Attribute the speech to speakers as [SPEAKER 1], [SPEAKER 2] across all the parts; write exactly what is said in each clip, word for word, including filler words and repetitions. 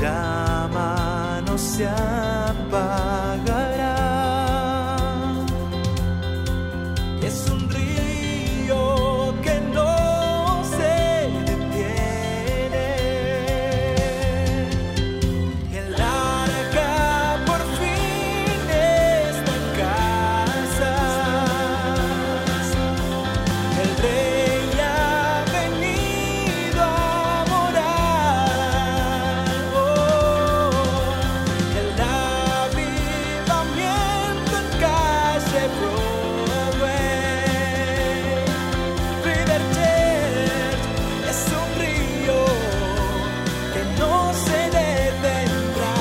[SPEAKER 1] llama no se apagará. Es un río que no se detiene. El arca por fin está en casa. El rey ha venido a morar. Oh, el avivamiento en calle Broadway. River Church es un río que no se detendrá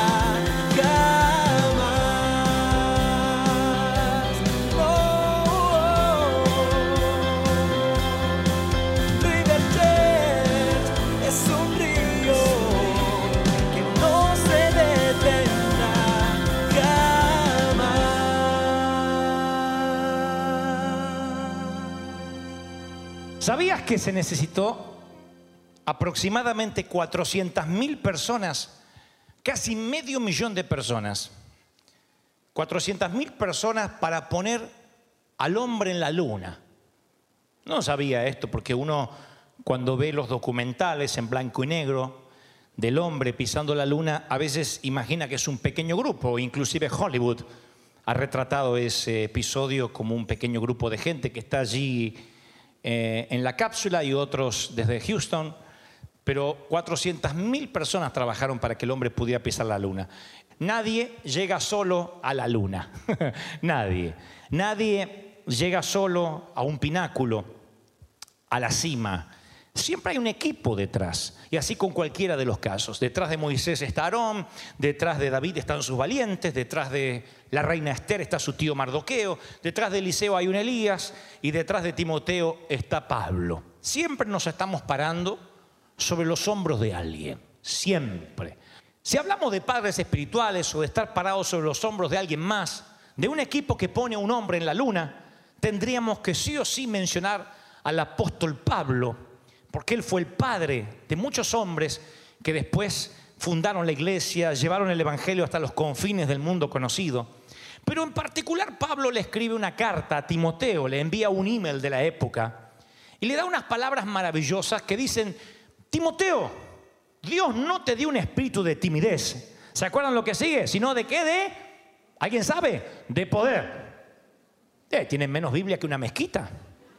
[SPEAKER 1] jamás. Oh, River Church es un río que no se detendrá jamás.
[SPEAKER 2] ¿Sabías que se necesitó aproximadamente cuatrocientas mil personas, casi medio millón de personas, cuatrocientas mil personas para poner al hombre en la luna? No sabía esto porque uno, cuando ve los documentales en blanco y negro del hombre pisando la luna, a veces imagina que es un pequeño grupo. Inclusive Hollywood ha retratado ese episodio como un pequeño grupo de gente que está allí eh, en la cápsula, y otros desde Houston. Pero cuatrocientas mil personas trabajaron para que el hombre pudiera pisar la luna. Nadie llega solo a la luna. Nadie. Nadie llega solo a un pináculo, a la cima. Siempre hay un equipo detrás. Y así con cualquiera de los casos. Detrás de Moisés está Aarón, detrás de David están sus valientes, detrás de la reina Esther está su tío Mardoqueo, detrás de Eliseo hay un Elías y detrás de Timoteo está Pablo. Siempre nos estamos parando sobre los hombros de alguien. Siempre. Si hablamos de padres espirituales o de estar parados sobre los hombros de alguien más, de un equipo que pone a un hombre en la luna, tendríamos que sí o sí mencionar al apóstol Pablo, porque él fue el padre de muchos hombres que después fundaron la iglesia, llevaron el evangelio hasta los confines del mundo conocido. Pero en particular Pablo le escribe una carta a Timoteo, le envía un email de la época y le da unas palabras maravillosas que dicen: Timoteo, Dios no te dio un espíritu de timidez. ¿Se acuerdan lo que sigue? Sino de qué, de, ¿alguien sabe? De poder. Eh, tienen menos Biblia que una mezquita.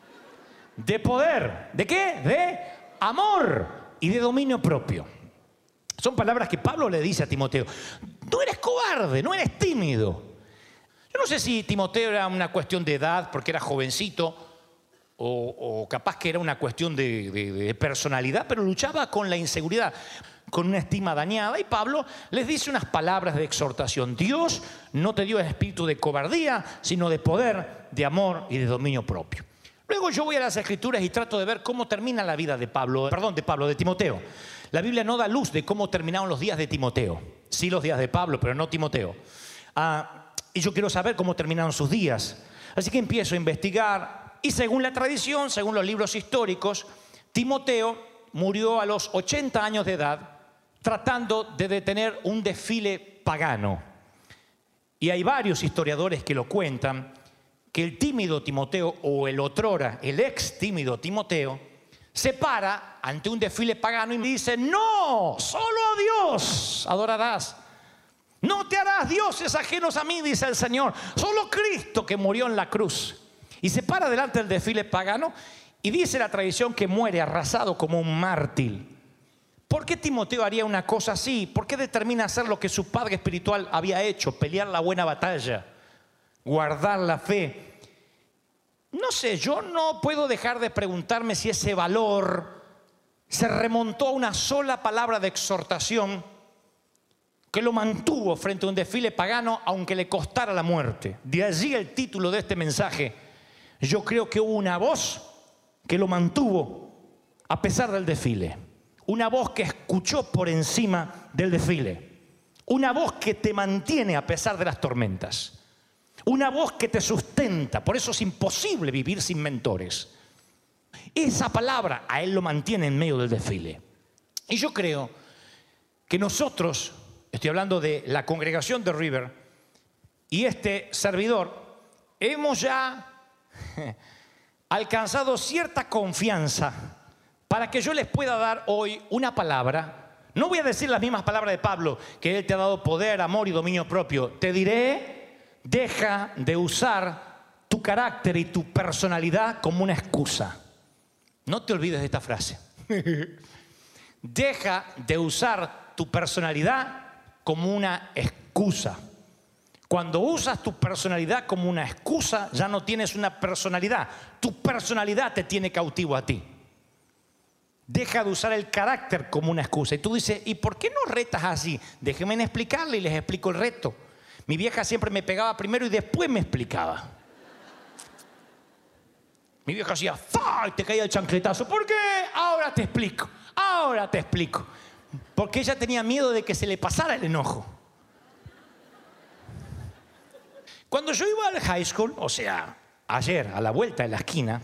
[SPEAKER 2] De poder. ¿De qué? De amor y de dominio propio. Son palabras que Pablo le dice a Timoteo. No eres cobarde, no eres tímido. Yo no sé si Timoteo era una cuestión de edad, porque era jovencito, o, o capaz que era una cuestión de, de, de personalidad, pero luchaba con la inseguridad, con una estima dañada. Y Pablo les dice unas palabras de exhortación. Dios no te dio el espíritu de cobardía, sino de poder, de amor y de dominio propio. Luego yo voy a las Escrituras y trato de ver cómo termina la vida de Pablo, perdón, de Pablo, de Timoteo. La Biblia no da luz de cómo terminaron los días de Timoteo. Sí, los días de Pablo, pero no Timoteo. Ah, y yo quiero saber cómo terminaron sus días. Así que empiezo a investigar. Y según la tradición, según los libros históricos, Timoteo murió a los ochenta años de edad tratando de detener un desfile pagano. Y hay varios historiadores que lo cuentan, que el tímido Timoteo, o el otrora, el ex tímido Timoteo, se para ante un desfile pagano y dice: no, solo a Dios adorarás. No te harás dioses ajenos a mí, dice el Señor. Solo Cristo, que murió en la cruz. Y se para delante del desfile pagano y dice la tradición que muere arrasado como un mártir. ¿Por qué Timoteo haría una cosa así? ¿Por qué determina hacer lo que su padre espiritual había hecho? Pelear la buena batalla, guardar la fe. No sé, yo no puedo dejar de preguntarme si ese valor se remontó a una sola palabra de exhortación que lo mantuvo frente a un desfile pagano, aunque le costara la muerte. De allí el título de este mensaje. Yo creo que hubo una voz que lo mantuvo a pesar del desfile. Una voz que escuchó por encima del desfile. Una voz que te mantiene a pesar de las tormentas. Una voz que te sustenta. Por eso es imposible vivir sin mentores. Esa palabra a él lo mantiene en medio del desfile. Y yo creo que nosotros, estoy hablando de la congregación de River, y este servidor, hemos ya alcanzado cierta confianza para que yo les pueda dar hoy una palabra. No voy a decir las mismas palabras de Pablo, que Él te ha dado poder, amor y dominio propio. Te diré, deja de usar tu carácter y tu personalidad como una excusa. No te olvides de esta frase. Deja de usar tu personalidad como una excusa. Cuando usas tu personalidad como una excusa, ya no tienes una personalidad. Tu personalidad te tiene cautivo a ti. Deja de usar el carácter como una excusa. Y tú dices, ¿y por qué no retas así? Déjenme explicarle y les explico el reto. Mi vieja siempre me pegaba primero y después me explicaba. Mi vieja hacía, ¡fa! Y te caía el chancletazo. ¿Por qué? Ahora te explico. Ahora te explico. Porque ella tenía miedo de que se le pasara el enojo. Cuando yo iba al high school, o sea, ayer, a la vuelta de la esquina,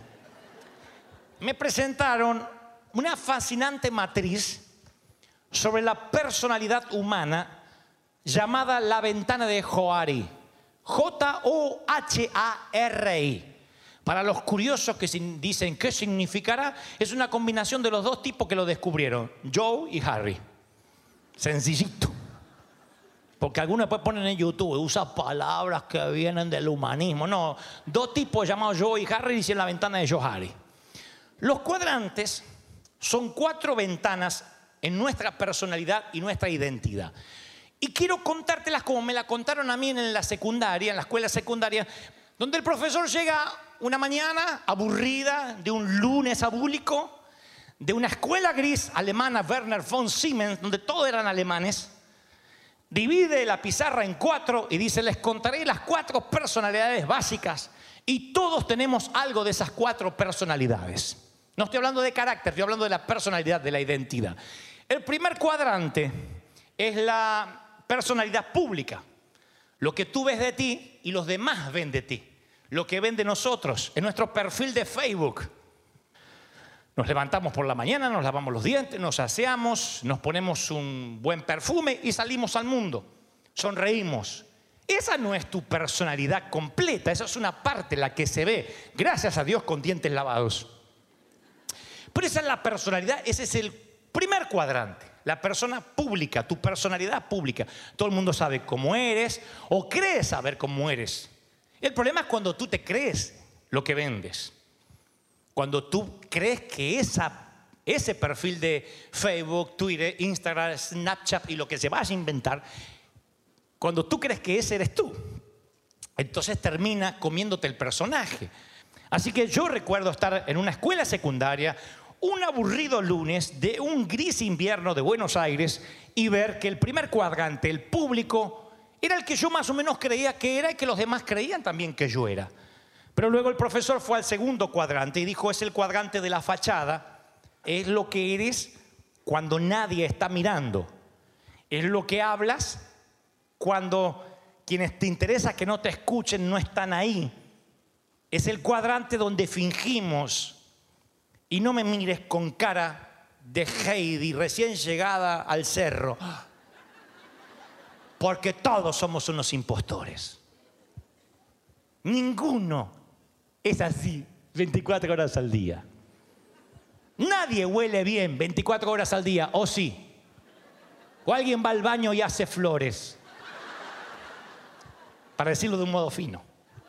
[SPEAKER 2] me presentaron una fascinante matriz sobre la personalidad humana llamada la ventana de Johari. J O H A R I. Para los curiosos que dicen qué significará, es una combinación de los dos tipos que lo descubrieron, Joe y Harry. Sencillito. Porque algunos después ponen en YouTube, usa palabras que vienen del humanismo. No, dos tipos llamados Joe y Harry dicen la ventana de Johari. Los cuadrantes son cuatro ventanas en nuestra personalidad y nuestra identidad. Y quiero contártelas como me la contaron a mí en la secundaria, en la escuela secundaria, donde el profesor llega una mañana aburrida de un lunes abúlico, de una escuela gris alemana, Werner von Siemens, donde todos eran alemanes, divide la pizarra en cuatro y dice, les contaré las cuatro personalidades básicas y todos tenemos algo de esas cuatro personalidades. No estoy hablando de carácter, estoy hablando de la personalidad, de la identidad. El primer cuadrante es la personalidad pública. Lo que tú ves de ti y los demás ven de ti. Lo que ven de nosotros en nuestro perfil de Facebook. Nos levantamos por la mañana, nos lavamos los dientes, nos aseamos, nos ponemos un buen perfume y salimos al mundo. Sonreímos. Esa no es tu personalidad completa, esa es una parte la que se ve, gracias a Dios, con dientes lavados. Pero esa es la personalidad, ese es el primer cuadrante. La persona pública, tu personalidad pública. Todo el mundo sabe cómo eres o cree saber cómo eres. El problema es cuando tú te crees lo que vendes. Cuando tú crees que esa, ese perfil de Facebook, Twitter, Instagram, Snapchat y lo que se vaya a inventar, cuando tú crees que ese eres tú, entonces termina comiéndote el personaje. Así que yo recuerdo estar en una escuela secundaria un aburrido lunes de un gris invierno de Buenos Aires y ver que el primer cuadrante, el público, era el que yo más o menos creía que era y que los demás creían también que yo era. Pero luego el profesor fue al segundo cuadrante y dijo, es el cuadrante de la fachada, es lo que eres cuando nadie está mirando, es lo que hablas cuando quienes te interesa que no te escuchen no están ahí, es el cuadrante donde fingimos. Y no me mires con cara de Heidi recién llegada al cerro, porque todos somos unos impostores. Ninguno es así veinticuatro horas al día. Nadie huele bien veinticuatro horas al día, ¿o sí? O alguien va al baño y hace flores, para decirlo de un modo fino.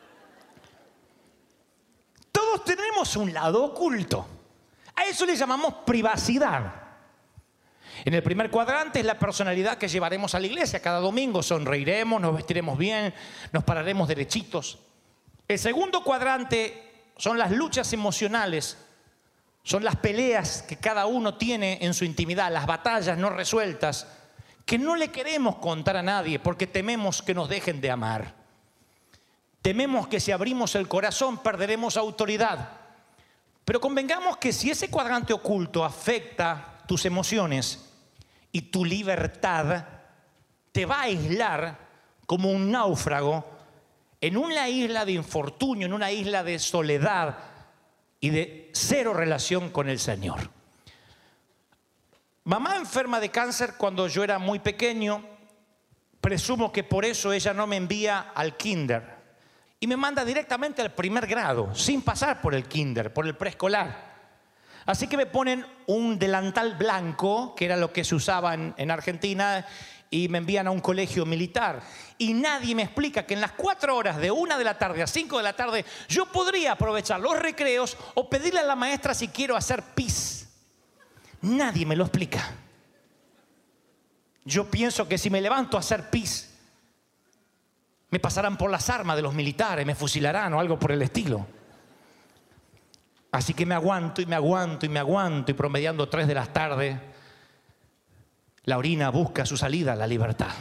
[SPEAKER 2] Todos tenemos un lado oculto. A eso le llamamos privacidad. En el primer cuadrante es la personalidad que llevaremos a la iglesia. Cada domingo sonreiremos, nos vestiremos bien, nos pararemos derechitos. El segundo cuadrante son las luchas emocionales, son las peleas que cada uno tiene en su intimidad, las batallas no resueltas, que no le queremos contar a nadie porque tememos que nos dejen de amar. Tememos que si abrimos el corazón perderemos autoridad. Pero convengamos que si ese cuadrante oculto afecta tus emociones y tu libertad, te va a aislar como un náufrago en una isla de infortunio, en una isla de soledad y de cero relación con el Señor. mamá enferma de cáncer cuando yo era muy pequeño. Presumo que por eso ella no me envía al kinder y me manda directamente al primer grado, sin pasar por el kinder, por el preescolar. Así que me ponen un delantal blanco, que era lo que se usaba en, en Argentina, y me envían a un colegio militar. Y nadie me explica que en las cuatro horas de una de la tarde a cinco de la tarde yo podría aprovechar los recreos o pedirle a la maestra si quiero hacer pis. Nadie me lo explica. Yo pienso que si me levanto a hacer pis, me pasarán por las armas de los militares, me fusilarán o algo por el estilo. Así que me aguanto y me aguanto y me aguanto y promediando tres de la tarde, la orina busca su salida a la libertad.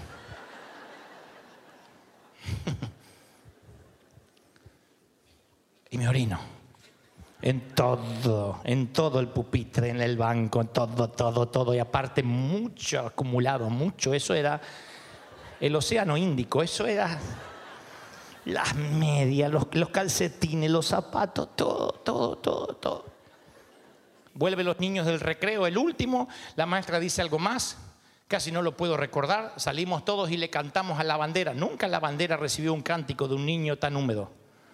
[SPEAKER 2] Y me orino. En todo, en todo el pupitre, en el banco, en todo, todo, todo. Y aparte mucho acumulado, mucho. Eso era el océano Índico, eso era las medias, los, los calcetines, los zapatos, todo, todo, todo, todo. Vuelven los niños del recreo, el último, la maestra dice algo más, casi no lo puedo recordar, salimos todos y le cantamos a la bandera. Nunca la bandera recibió un cántico de un niño tan húmedo.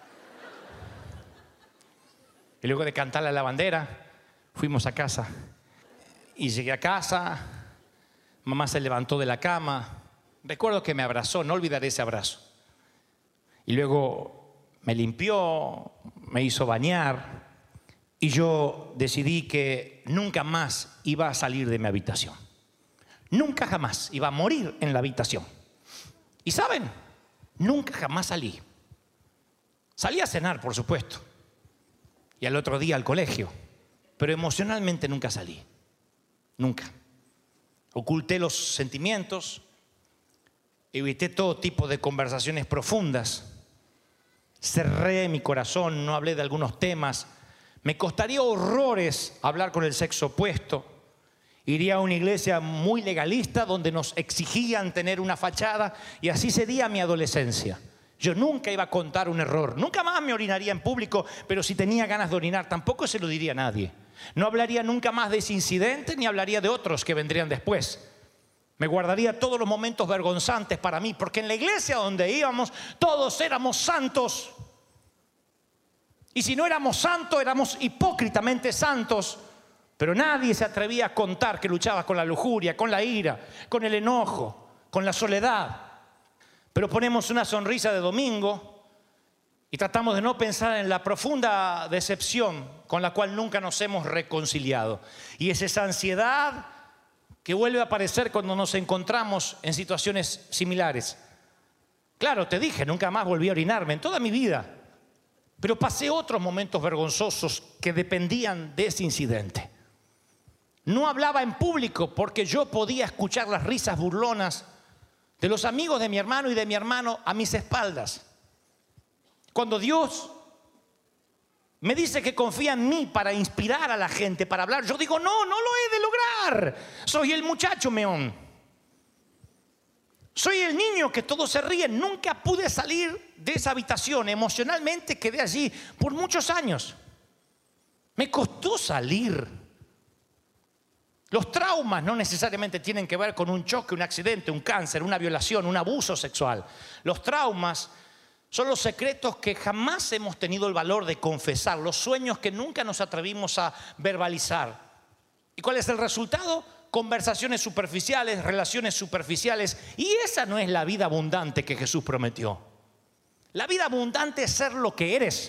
[SPEAKER 2] Y luego de cantarle a la bandera, fuimos a casa. Y llegué a casa, mamá se levantó de la cama. Recuerdo que me abrazó, no olvidaré ese abrazo. Y luego me limpió, me hizo bañar. Y yo decidí que nunca más iba a salir de mi habitación. Nunca jamás iba a morir en la habitación. Y ¿saben? Nunca jamás salí. Salí a cenar, por supuesto. Y al otro día al colegio. Pero emocionalmente nunca salí. Nunca. Oculté los sentimientos. Evité todo tipo de conversaciones profundas. Cerré mi corazón, no hablé de algunos temas. Me costaría horrores hablar con el sexo opuesto. Iría a una iglesia muy legalista donde nos exigían tener una fachada y así sería mi adolescencia. Yo nunca iba a contar un error, nunca más me orinaría en público, pero si tenía ganas de orinar tampoco se lo diría a nadie. No hablaría nunca más de ese incidente ni hablaría de otros que vendrían después. Me guardaría todos los momentos vergonzantes para mí, porque en la iglesia donde íbamos todos éramos santos. Y si no éramos santos, éramos hipócritamente santos. Pero nadie se atrevía a contar que luchabas con la lujuria, con la ira, con el enojo, con la soledad. Pero ponemos una sonrisa de domingo y tratamos de no pensar en la profunda decepción con la cual nunca nos hemos reconciliado. Y es esa ansiedad que vuelve a aparecer cuando nos encontramos en situaciones similares. Claro, te dije, nunca más volví a orinarme en toda mi vida. Pero pasé otros momentos vergonzosos que dependían de ese incidente. No hablaba en público porque yo podía escuchar las risas burlonas de los amigos de mi hermano y de mi hermano a mis espaldas. Cuando Dios me dice que confía en mí para inspirar a la gente, para hablar, yo digo, no, no lo he de lograr. Soy el muchacho meón. Soy el niño que todos se ríen. Nunca pude salir de esa habitación. Emocionalmente quedé allí por muchos años. Me costó salir. Los traumas no necesariamente tienen que ver con un choque, un accidente, un cáncer, una violación, un abuso sexual. Los traumas son los secretos que jamás hemos tenido el valor de confesar, los sueños que nunca nos atrevimos a verbalizar. ¿Y cuál es el resultado? Conversaciones superficiales, relaciones superficiales. Y esa no es la vida abundante que Jesús prometió. La vida abundante es ser lo que eres,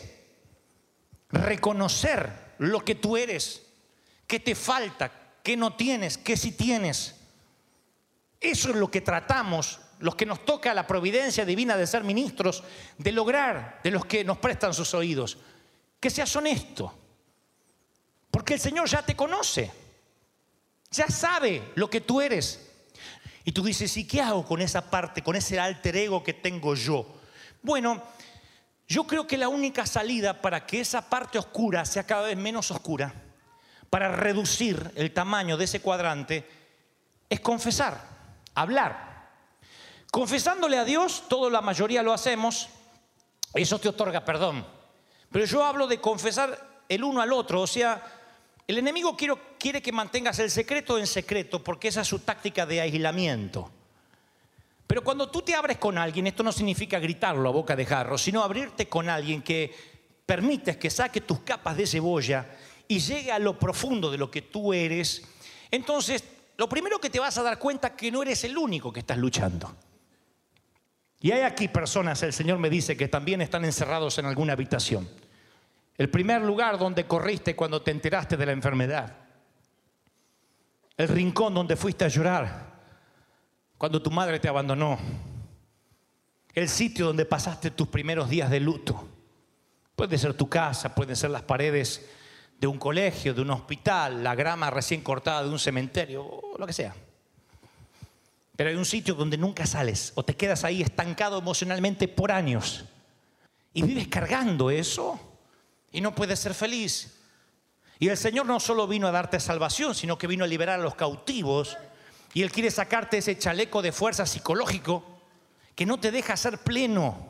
[SPEAKER 2] reconocer lo que tú eres, qué te falta, qué no tienes, qué sí tienes. Eso es lo que tratamos, los que nos toca la providencia divina de ser ministros, de lograr, de los que nos prestan sus oídos. Que seas honesto, porque el Señor ya te conoce, ya sabe lo que tú eres. Y tú dices, ¿y qué hago con esa parte, con ese alter ego que tengo yo? Bueno, yo creo que la única salida para que esa parte oscura sea cada vez menos oscura, para reducir el tamaño de ese cuadrante, es confesar, hablar. Confesándole a Dios, todo la mayoría lo hacemos, eso te otorga perdón. Pero yo hablo de confesar el uno al otro, o sea, el enemigo quiero, quiere que mantengas el secreto en secreto porque esa es su táctica de aislamiento. Pero cuando tú te abres con alguien, esto no significa gritarlo a boca de jarro, sino abrirte con alguien que permites que saque tus capas de cebolla y llegue a lo profundo de lo que tú eres. Entonces, lo primero que te vas a dar cuenta es que no eres el único que estás luchando. Y hay aquí personas, el Señor me dice, que también están encerrados en alguna habitación. El primer lugar donde corriste cuando te enteraste de la enfermedad. El rincón donde fuiste a llorar cuando tu madre te abandonó. El sitio donde pasaste tus primeros días de luto. Puede ser tu casa, pueden ser las paredes de un colegio, de un hospital, la grama recién cortada de un cementerio, o lo que sea. Pero hay un sitio donde nunca sales o te quedas ahí estancado emocionalmente por años. Y vives cargando eso y no puedes ser feliz. Y el Señor no solo vino a darte salvación, sino que vino a liberar a los cautivos. Y Él quiere sacarte ese chaleco de fuerza psicológico que no te deja ser pleno.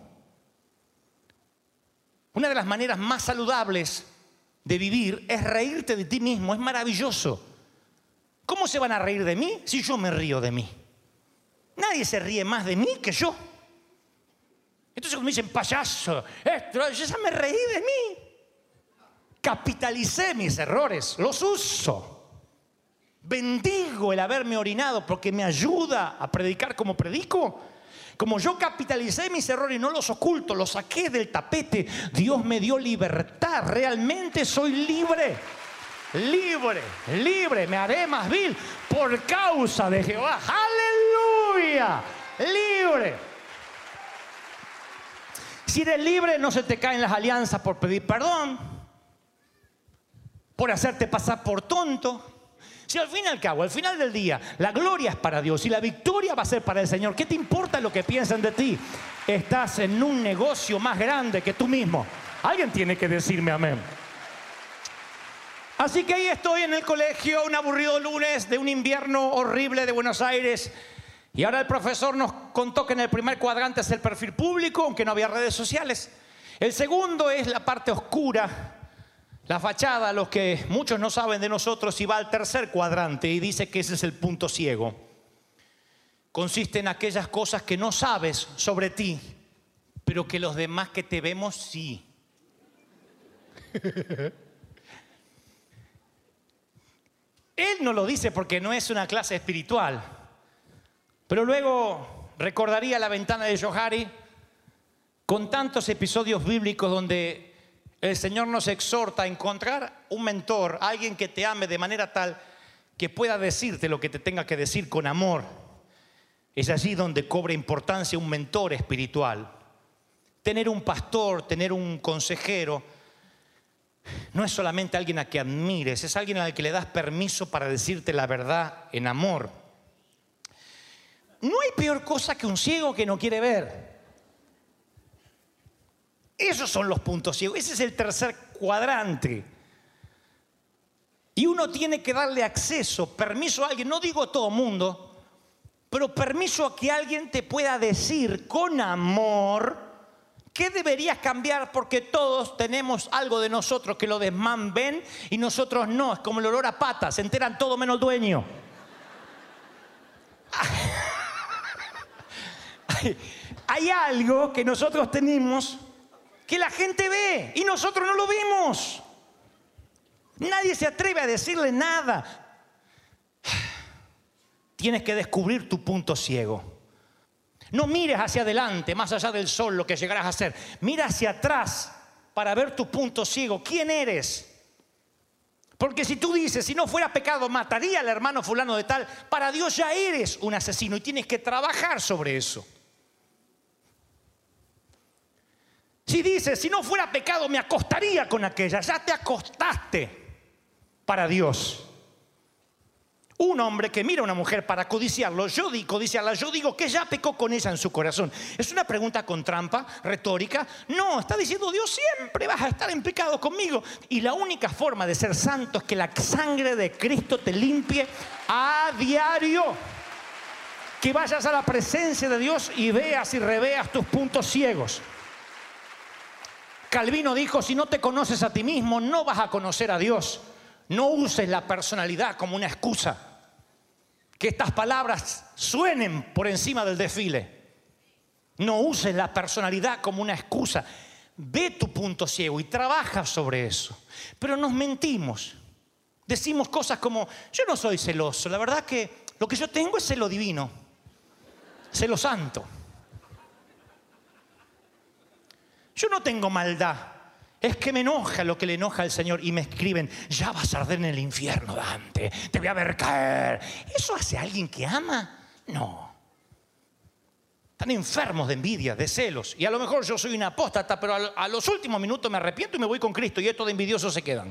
[SPEAKER 2] Una de las maneras más saludables de vivir es reírte de ti mismo. Es maravilloso. ¿Cómo se van a reír de mí si yo me río de mí? Nadie se ríe más de mí que yo. Entonces cuando me dicen payaso, esto, yo ya me reí de mí. Capitalicé mis errores, los uso. Bendigo el haberme orinado porque me ayuda a predicar como predico. Como yo capitalicé mis errores y no los oculto, los saqué del tapete, Dios me dio libertad. Realmente soy libre. Libre, libre, me haré más vil por causa de Jehová. ¡Aleluya! Libre. Si eres libre, no se te caen las alianzas por pedir perdón, por hacerte pasar por tonto. Si al fin y al cabo, al final del día, la gloria es para Dios y la victoria va a ser para el Señor, ¿qué te importa lo que piensan de ti? Estás en un negocio más grande que tú mismo. Alguien tiene que decirme amén. Así que ahí estoy en el colegio, un aburrido lunes de un invierno horrible de Buenos Aires. Y ahora el profesor nos contó que en el primer cuadrante es el perfil público, aunque no había redes sociales. El segundo es la parte oscura, la fachada, los que muchos no saben de nosotros, y va al tercer cuadrante y dice que ese es el punto ciego. Consiste en aquellas cosas que no sabes sobre ti, pero que los demás que te vemos sí. Él no lo dice porque no es una clase espiritual, pero luego recordaría La ventana de Johari con tantos episodios bíblicos donde el Señor nos exhorta a encontrar un mentor, alguien que te ame de manera tal que pueda decirte lo que te tenga que decir con amor. Es allí donde cobra importancia un mentor espiritual. Tener un pastor, tener un consejero, no es solamente alguien a que admires, es alguien al que le das permiso para decirte la verdad en amor. No hay peor cosa que un ciego que no quiere ver. Esos son los puntos ciegos. Ese es el tercer cuadrante. Y uno tiene que darle acceso, permiso a alguien. No digo todo mundo, pero permiso a que alguien te pueda decir con amor qué deberías cambiar, porque todos tenemos algo de nosotros que los demás ven y nosotros no. Es como el olor a patas, se enteran todo menos el dueño. Hay algo que nosotros tenemos que la gente ve y nosotros no lo vimos. Nadie se atreve a decirle nada. Tienes que descubrir tu punto ciego. No mires hacia adelante, más allá del sol, lo que llegarás a hacer. Mira hacia atrás para ver tu punto ciego. ¿Quién eres? Porque si tú dices, si no fuera pecado, mataría al hermano fulano de tal, para Dios ya eres un asesino y tienes que trabajar sobre eso. Si dices, si no fuera pecado, me acostaría con aquella, ya te acostaste para Dios. Un hombre que mira a una mujer para codiciarlo, yo digo, codiciarla, yo digo que ya pecó con ella en su corazón. ¿Es una pregunta con trampa, retórica? No, está diciendo Dios, siempre vas a estar en pecado conmigo. Y la única forma de ser santo es que la sangre de Cristo te limpie a diario. Que vayas a la presencia de Dios y veas y reveas tus puntos ciegos. Calvino dijo, si no te conoces a ti mismo, no vas a conocer a Dios. No uses la personalidad como una excusa. Que estas palabras suenen por encima del desfile. No uses la personalidad como una excusa. Ve tu punto ciego y trabaja sobre eso. Pero nos mentimos. Decimos cosas como, yo no soy celoso. La verdad que lo que yo tengo es celo divino. Celo santo. Yo no tengo maldad. Es que me enoja lo que le enoja al Señor. Y me escriben, ya vas a arder en el infierno, Dante. Te voy a ver caer. ¿Eso hace a alguien que ama? No. Están enfermos de envidia, de celos. Y a lo mejor yo soy un apóstata, pero a, a los últimos minutos me arrepiento y me voy con Cristo. Y estos de envidiosos se quedan.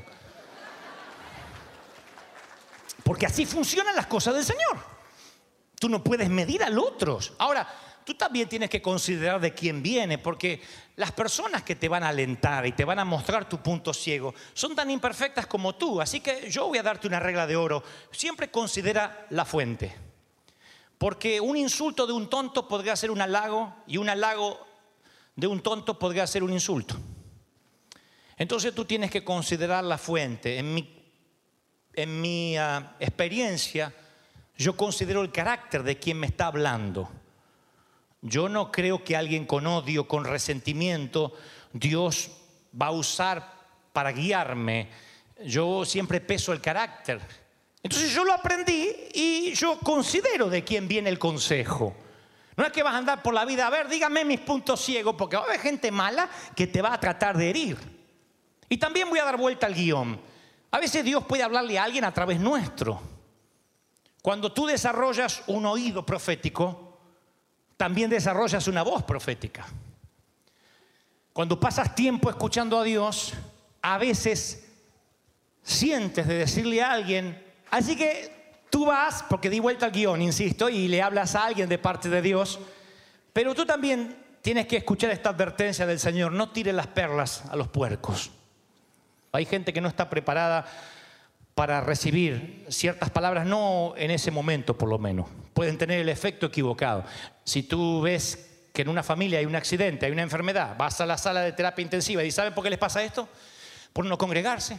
[SPEAKER 2] Porque así funcionan las cosas del Señor. Tú no puedes medir al otro. Ahora, tú también tienes que considerar de quién viene, porque las personas que te van a alentar y te van a mostrar tu punto ciego son tan imperfectas como tú. Así que yo voy a darte una regla de oro. Siempre considera la fuente. Porque un insulto de un tonto podría ser un halago y un halago de un tonto podría ser un insulto. Entonces tú tienes que considerar la fuente. En mi, en mi uh, experiencia, yo considero el carácter de quien me está hablando. Yo no creo que alguien con odio, con resentimiento, Dios va a usar para guiarme. Yo siempre peso el carácter. Entonces yo lo aprendí y yo considero de quién viene el consejo. No es que vas a andar por la vida, a ver, dígame mis puntos ciegos, porque va a haber gente mala que te va a tratar de herir. Y también voy a dar vuelta al guión. A veces Dios puede hablarle a alguien a través nuestro. Cuando tú desarrollas un oído profético, también desarrollas una voz profética. Cuando pasas tiempo escuchando a Dios, a veces sientes de decirle a alguien, así que tú vas, porque di vuelta al guión, insisto, y le hablas a alguien de parte de Dios, pero tú también tienes que escuchar esta advertencia del Señor: no tires las perlas a los puercos. Hay gente que no está preparada para recibir ciertas palabras, no en ese momento por lo menos. Pueden tener el efecto equivocado. Si tú ves que en una familia hay un accidente, hay una enfermedad, vas a la sala de terapia intensiva y ¿saben por qué les pasa esto? Por no congregarse.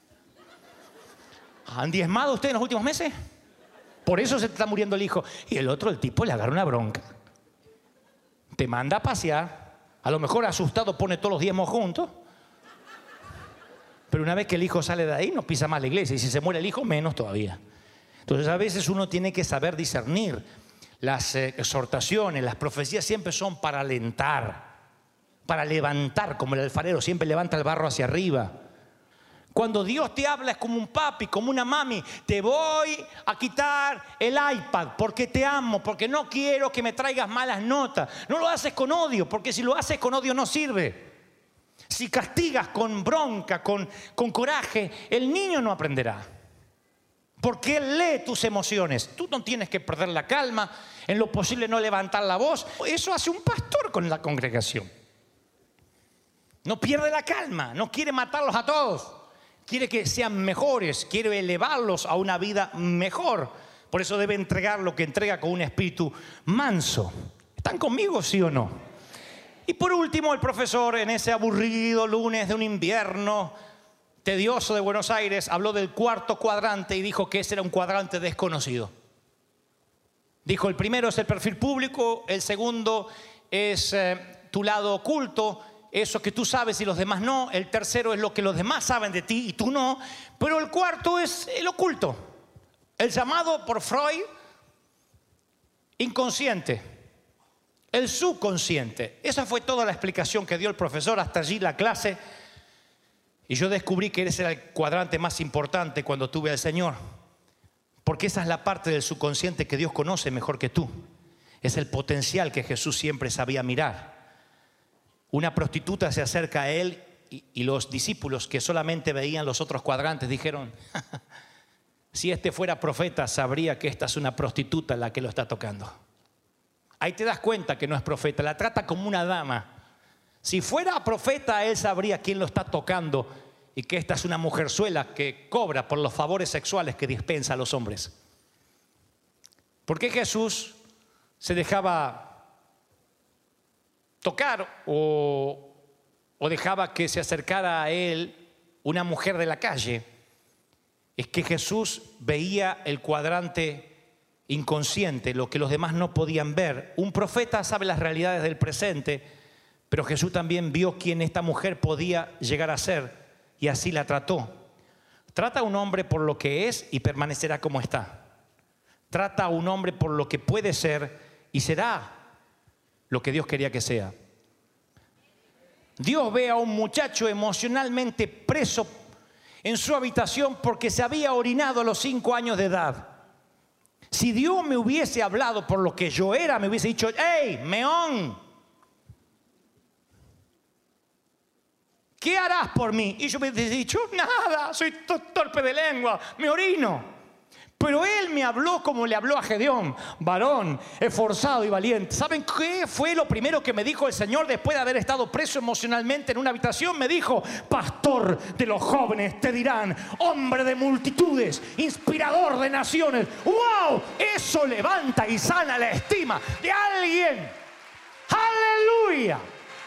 [SPEAKER 2] ¿Han diezmado ustedes en los últimos meses? Por eso se te está muriendo el hijo. Y el otro, el tipo, le agarra una bronca. Te manda a pasear. A lo mejor asustado pone todos los diezmos juntos. Pero una vez que el hijo sale de ahí, no pisa más la iglesia. Y si se muere el hijo, menos todavía. Entonces a veces uno tiene que saber discernir. Las eh, exhortaciones, las profecías siempre son para alentar, para levantar, como el alfarero siempre levanta el barro hacia arriba. Cuando Dios te habla es como un papi, como una mami. Te voy a quitar el iPad porque te amo, porque no quiero que me traigas malas notas. No lo haces con odio, porque si lo haces con odio no sirve. Si castigas con bronca, con, con coraje, el niño no aprenderá. Porque él lee tus emociones. Tú no tienes que perder la calma, en lo posible no levantar la voz. Eso hace un pastor con la congregación. No pierde la calma, no quiere matarlos a todos. Quiere que sean mejores, quiere elevarlos a una vida mejor. Por eso debe entregar lo que entrega con un espíritu manso. ¿Están conmigo, sí o no? Y por último, el profesor, en ese aburrido lunes de un invierno tedioso de Buenos Aires, habló del cuarto cuadrante y dijo que ese era un cuadrante desconocido. Dijo, el primero es el perfil público, el segundo es eh, tu lado oculto, eso que tú sabes y los demás no. El tercero es lo que los demás saben de ti y tú no. Pero el cuarto es el oculto, el llamado por Freud inconsciente, el subconsciente. Esa fue toda la explicación que dio el profesor, hasta allí la clase. Y yo descubrí que ese era el cuadrante más importante cuando tuve al Señor. Porque esa es la parte del subconsciente que Dios conoce mejor que tú. Es el potencial que Jesús siempre sabía mirar. Una prostituta se acerca a él y, y los discípulos que solamente veían los otros cuadrantes dijeron, si este fuera profeta sabría que esta es una prostituta la que lo está tocando. Ahí te das cuenta que no es profeta, la trata como una dama. Si fuera profeta, él sabría quién lo está tocando y que esta es una mujerzuela que cobra por los favores sexuales que dispensa a los hombres. ¿Por qué Jesús se dejaba tocar o, o dejaba que se acercara a él una mujer de la calle? es que Jesús veía el cuadrante inconsciente, lo que los demás no podían ver. Un profeta sabe las realidades del presente, pero Jesús también vio quién esta mujer podía llegar a ser y así la trató. Trata a un hombre por lo que es y permanecerá como está. Trata a un hombre por lo que puede ser y será lo que Dios quería que sea. Dios ve a un muchacho emocionalmente preso en su habitación porque se había orinado a los cinco años de edad. Si Dios me hubiese hablado por lo que yo era, me hubiese dicho: ¡hey, meón! ¿Qué harás por mí? Y yo me hubiese dicho: nada, soy torpe de lengua, me orino. Pero Él me habló como le habló a Gedeón: varón, esforzado y valiente. ¿Saben qué fue lo primero que me dijo el Señor después de haber estado preso emocionalmente en una habitación? Me dijo: pastor de los jóvenes te dirán, hombre de multitudes, inspirador de naciones. ¡Wow! Eso levanta y sana la estima de alguien. ¡Aleluya!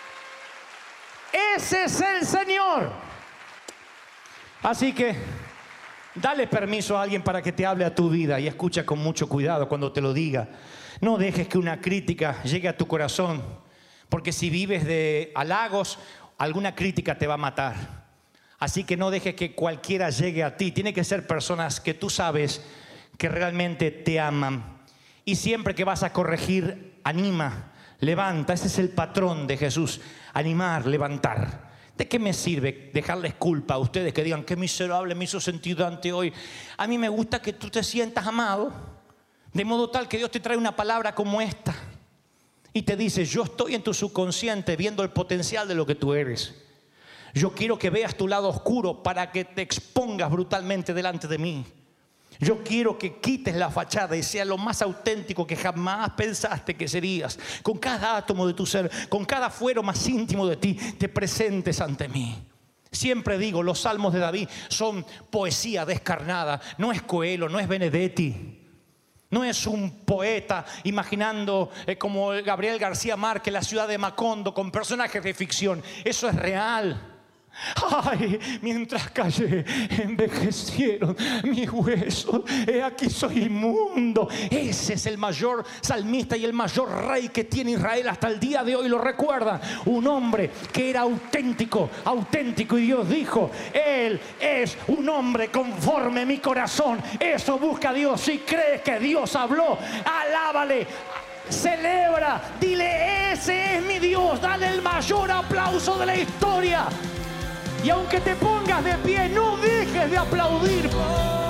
[SPEAKER 2] Ese es el Señor. Así que dale permiso a alguien para que te hable a tu vida y escucha con mucho cuidado cuando te lo diga. No dejes que una crítica llegue a tu corazón, porque si vives de halagos, alguna crítica te va a matar. Así que no dejes que cualquiera llegue a ti. Tiene que ser personas que tú sabes que realmente te aman. Y siempre que vas a corregir, anima, levanta. Ese es el patrón de Jesús: animar, levantar. ¿De qué me sirve dejarles culpa a ustedes que digan qué miserable me hizo sentir Dante hoy? A mí me gusta que tú te sientas amado, de modo tal que Dios te trae una palabra como esta y te dice: yo estoy en tu subconsciente viendo el potencial de lo que tú eres. Yo quiero que veas tu lado oscuro para que te expongas brutalmente delante de mí. Yo quiero que quites la fachada y sea lo más auténtico que jamás pensaste que serías. Con cada átomo de tu ser, con cada fuero más íntimo de ti, te presentes ante mí. Siempre digo, los salmos de David son poesía descarnada. No es Coelho, no es Benedetti. No es un poeta imaginando eh, como Gabriel García Márquez la ciudad de Macondo con personajes de ficción. Eso es real. Ay, mientras callé, envejecieron mis huesos. He aquí soy inmundo. Ese es el mayor salmista y el mayor rey que tiene Israel hasta el día de hoy. Lo recuerda. Un hombre que era auténtico, auténtico. Y Dios dijo: Él es un hombre conforme a mi corazón. Eso busca Dios. Si crees que Dios habló, alábale. Celebra, dile: ese es mi Dios. Dale el mayor aplauso de la historia. Y aunque te pongas de pie, no dejes de aplaudir.